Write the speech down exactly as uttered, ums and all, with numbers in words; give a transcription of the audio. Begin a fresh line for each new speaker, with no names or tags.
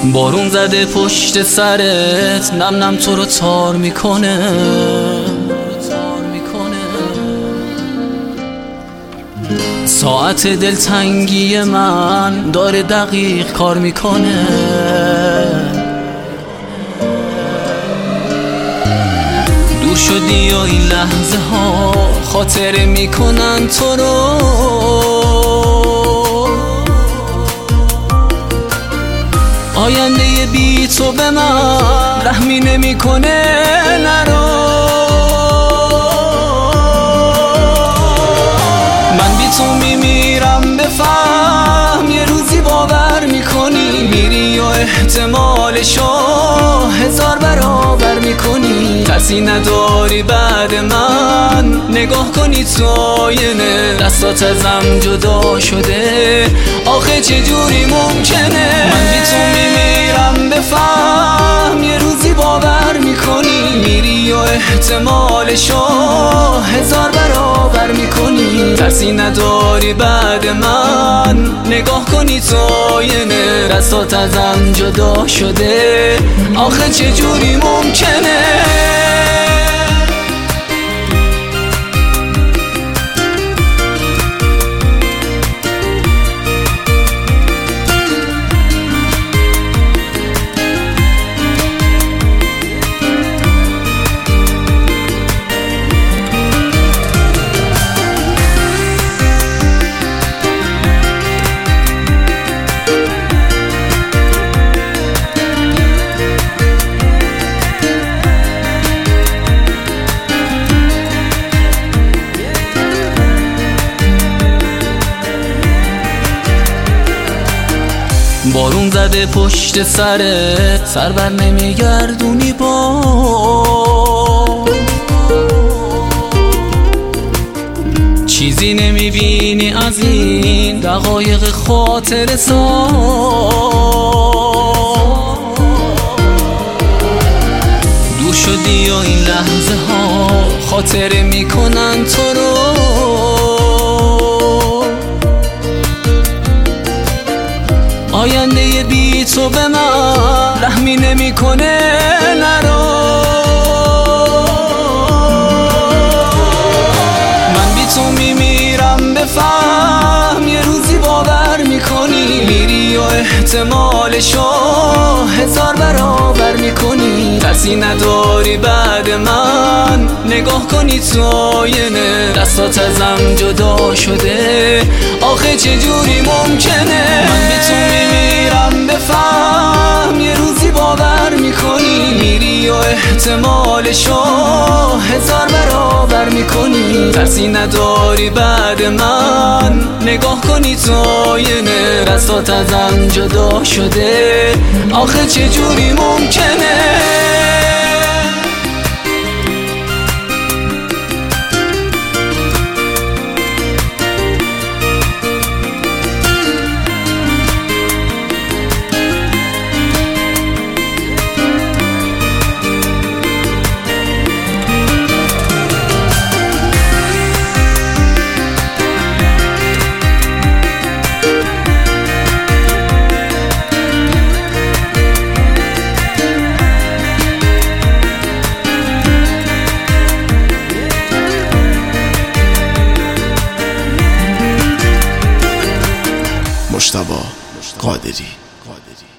بارون زده پشت سرت، نم نم تو رو تار میکنه. ساعت دلتنگی من داره دقیق کار میکنه. دور شدی و این لحظه ها خاطره میکنن تو رو. آینده بی تو به من رحمی نمیکنه. نرو من بی تو میمیرم، بفهم یه روزی باور میکنی. میری و احتمالشو هزار برابر میکنی. کسی نداری بعد من، نگاه کنی تو آینه. دستات ازم جدا شده، آخه چجوری ممکنه؟ من بی تو میمیرم، بفهم یه روزی باور میکنی. میری و احتمالشو هزار برابر میکنی. کسی نداری بعد من، نگاه کنی تو آینه. دستات ازم جدا شده، آخه چجوری ممکنه؟ بارون زده پشت سرت، سر بر نمیگردونی با. چیزی نمیبینی از این دقایق خاطر سا. دور شدی و این لحظه ها خاطره میکنن تو رو. آینده بی تو به من رحمی نمیکنه. نرو من بی تو میمیرم، بفهم یه روزی باور میکنی. میری و احتمالشو هزار برابر میکنی. کسی نداری بعد من، نگاه کنی تو آینه. دستات ازم جدا شده، آخه چجوری ممکنه؟ من بی تو میمیرم، بفهم یه روزی باور میکنی. میری و احتمالشو هزار برابر میکنی. کسی نداری بعد من، نگاه کنی تو آینه. دستات ازم جدا شده، آخه چجوری ممکنه؟
مجتبی قادری.